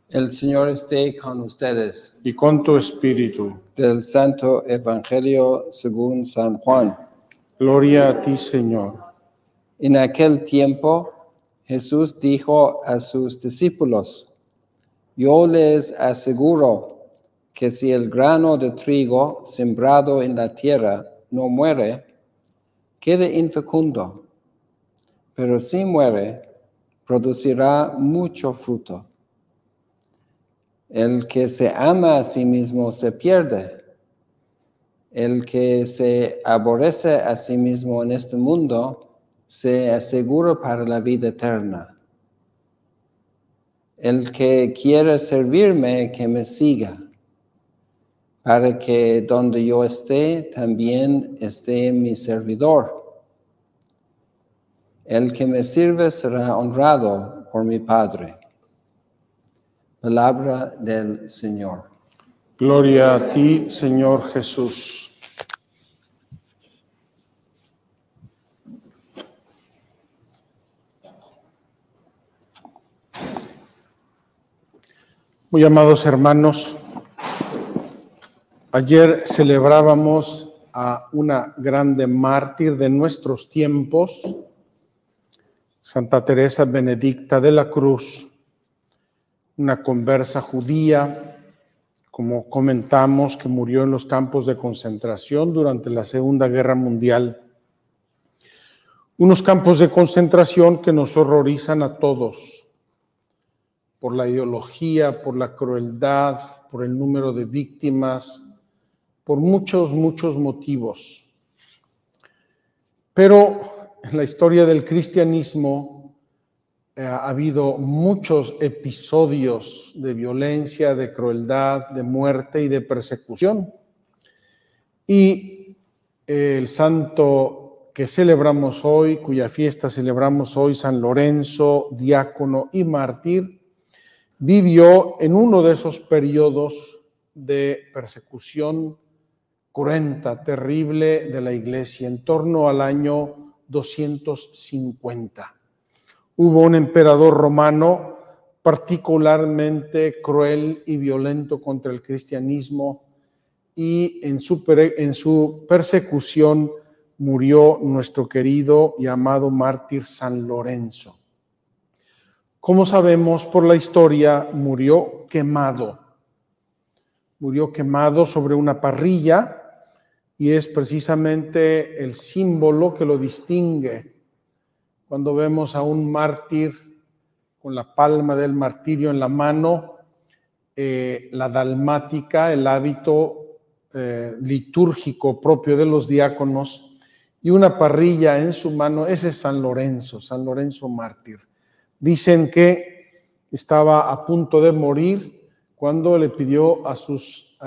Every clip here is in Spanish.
El Señor esté con ustedes. y con tu espíritu. Del Santo Evangelio según San Juan. Gloria a ti, Señor. En aquel tiempo, Jesús dijo a sus discípulos: Yo les aseguro que si el grano de trigo sembrado en la tierra no muere, queda infecundo, pero si muere, producirá mucho fruto. El que se ama a sí mismo se pierde. El que se aborrece a sí mismo en este mundo se asegura para la vida eterna. El que quiere servirme, que me siga, para que donde yo esté, también esté mi servidor. El que me sirve será honrado por mi Padre. Palabra del Señor. Gloria a ti, Señor Jesús. Muy amados hermanos, ayer celebrábamos a una grande mártir de nuestros tiempos, Santa Teresa Benedicta de la Cruz, una conversa judía, como comentamos, que murió en los campos de concentración durante la Segunda Guerra Mundial. Unos campos de concentración que nos horrorizan a todos, por la ideología, por la crueldad, por el número de víctimas, por muchos motivos. Pero en la historia del cristianismo ha habido muchos episodios de violencia, de crueldad, de muerte y de persecución. Y el santo que celebramos hoy, cuya fiesta celebramos hoy, San Lorenzo, diácono y mártir, vivió en uno de esos periodos de persecución cruenta, terrible de la Iglesia, en torno al año 250. Hubo un emperador romano particularmente cruel y violento contra el cristianismo, y en su persecución murió nuestro querido y amado mártir San Lorenzo. Como sabemos por la historia, murió quemado sobre una parrilla, y es precisamente el símbolo que lo distingue. Cuando vemos a un mártir con la palma del martirio en la mano, la dalmática, el hábito litúrgico propio de los diáconos, y una parrilla en su mano, ese es San Lorenzo mártir. Dicen que estaba a punto de morir cuando le pidió a sus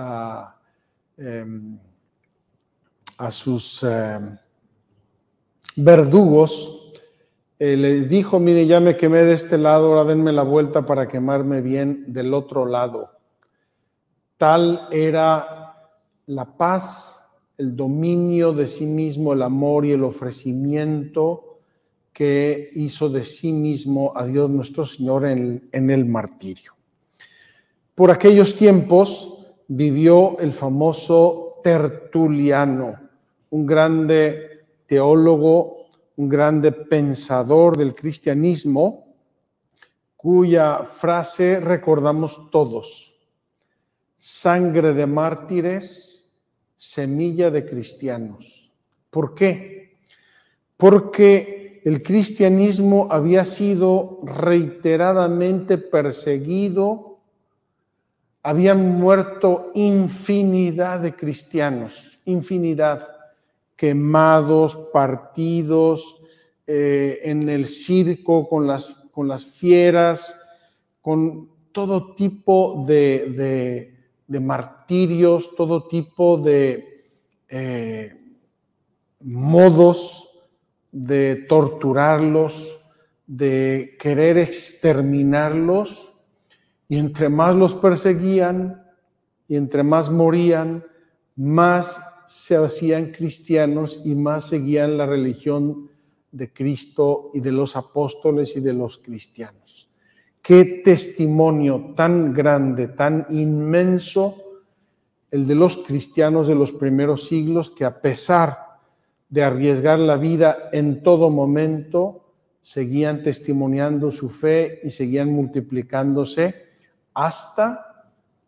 verdugos, les dijo: mire, ya me quemé de este lado, ahora denme la vuelta para quemarme bien del otro lado. Tal era la paz, el dominio de sí mismo, el amor y el ofrecimiento que hizo de sí mismo a Dios nuestro Señor en el martirio. Por aquellos tiempos vivió el famoso Tertuliano, un grande teólogo, un grande pensador del cristianismo, cuya frase recordamos todos: sangre de mártires, semilla de cristianos. ¿Por qué? Porque el cristianismo había sido reiteradamente perseguido, habían muerto infinidad de cristianos, quemados, partidos, en el circo con las fieras, con todo tipo de martirios, todo tipo de modos de torturarlos, de querer exterminarlos, y entre más los perseguían y entre más morían, más se hacían cristianos y más seguían la religión de Cristo y de los apóstoles y de los cristianos. qué testimonio tan grande, tan inmenso el de los cristianos de los primeros siglos, que a pesar de arriesgar la vida en todo momento, seguían testimoniando su fe y seguían multiplicándose hasta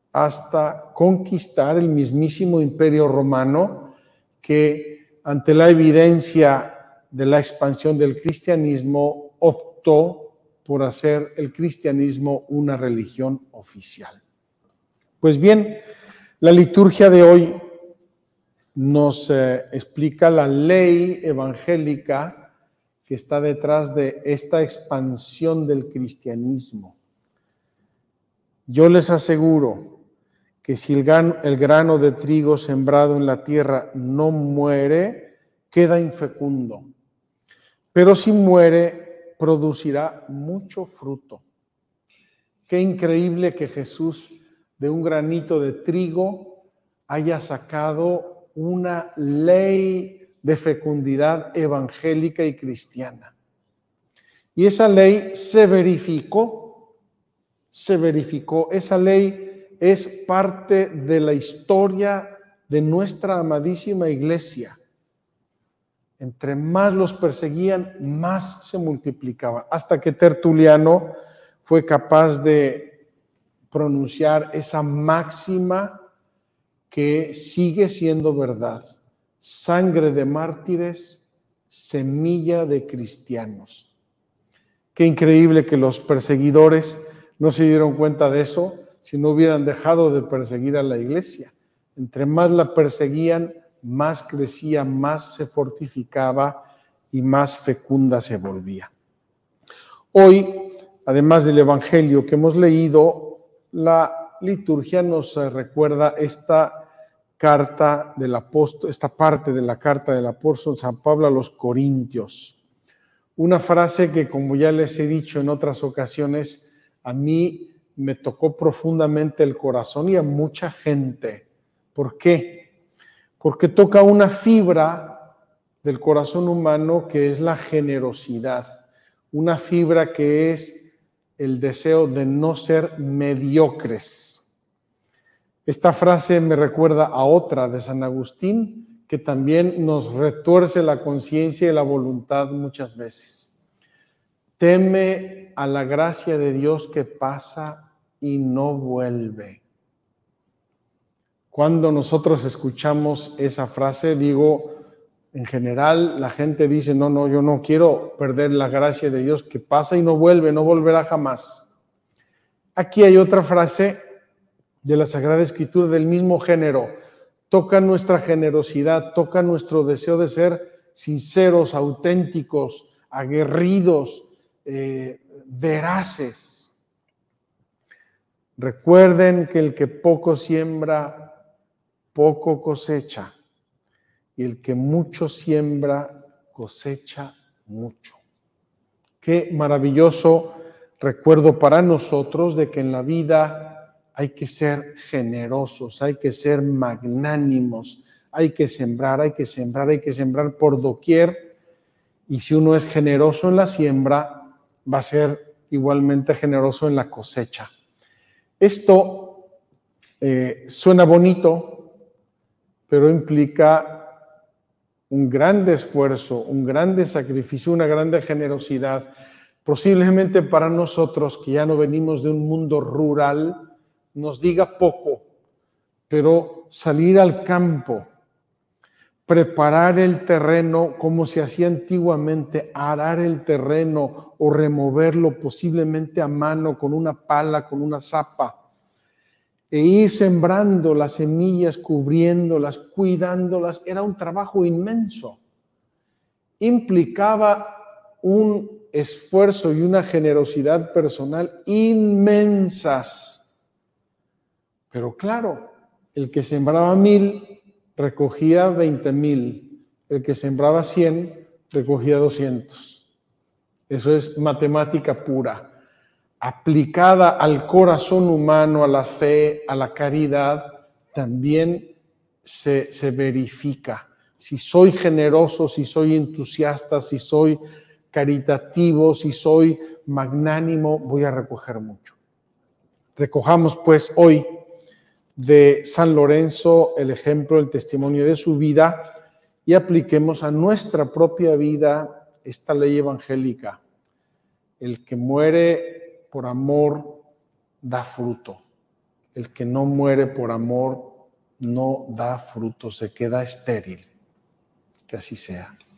conquistar el mismísimo Imperio Romano, que ante la evidencia de la expansión del cristianismo optó por hacer el cristianismo una religión oficial. Pues bien, la liturgia de hoy nos explica la ley evangélica que está detrás de esta expansión del cristianismo. Yo les aseguro que si el grano de trigo sembrado en la tierra no muere, queda infecundo. Pero si muere, producirá mucho fruto. Qué increíble que Jesús, de un granito de trigo, haya sacado una ley de fecundidad evangélica y cristiana. Y esa ley se verificó. Esa ley es parte de la historia de nuestra amadísima iglesia. Entre más los perseguían, más se multiplicaban, hasta que Tertuliano fue capaz de pronunciar esa máxima que sigue siendo verdad: sangre de mártires, semilla de cristianos. Qué increíble que los perseguidores no se dieron cuenta de eso si no hubieran dejado de perseguir a la iglesia. Entre más la perseguían, más crecía, más se fortificaba y más fecunda se volvía. Hoy, además del Evangelio que hemos leído, la liturgia nos recuerda esta parte de la carta del apóstol San Pablo a los Corintios. Una frase que, como ya les he dicho en otras ocasiones, a mí me tocó profundamente el corazón y a mucha gente. ¿Por qué? Porque toca una fibra del corazón humano que es la generosidad, una fibra que es el deseo de no ser mediocres. Esta frase me recuerda a otra de San Agustín, que también nos retuerce la conciencia y la voluntad muchas veces. Teme a la gracia de Dios que pasa y no vuelve. Cuando nosotros escuchamos esa frase, en general la gente dice, no, yo no quiero perder la gracia de Dios que pasa y no vuelve, no volverá jamás. Aquí hay otra frase de la Sagrada Escritura del mismo género. Toca nuestra generosidad, toca nuestro deseo de ser sinceros, auténticos, aguerridos, veraces. Recuerden que el que poco siembra, poco cosecha, y el que mucho siembra, cosecha mucho. Qué maravilloso recuerdo para nosotros de que en la vida hay que ser generosos, hay que ser magnánimos, hay que sembrar por doquier, y si uno es generoso en la siembra, va a ser igualmente generoso en la cosecha. Esto suena bonito, pero implica un grande esfuerzo, un grande sacrificio, una grande generosidad. Posiblemente para nosotros, que ya no venimos de un mundo rural, nos diga poco, pero salir al campo, preparar el terreno como se hacía antiguamente, arar el terreno o removerlo posiblemente a mano con una pala, con una zapa, e ir sembrando las semillas, cubriéndolas, cuidándolas, era un trabajo inmenso. Implicaba un esfuerzo y una generosidad personal inmensas. Pero claro, el que sembraba 1,000 recogía 20,000. El que sembraba 100 recogía 200. Eso es matemática pura. Aplicada al corazón humano, a la fe, a la caridad, también se verifica. Si soy generoso, si soy entusiasta, si soy caritativo, si soy magnánimo, voy a recoger mucho. Recojamos pues hoy de San Lorenzo el ejemplo, el testimonio de su vida y apliquemos a nuestra propia vida esta ley evangélica. El que muere por amor da fruto. El que no muere por amor no da fruto, se queda estéril. Que así sea.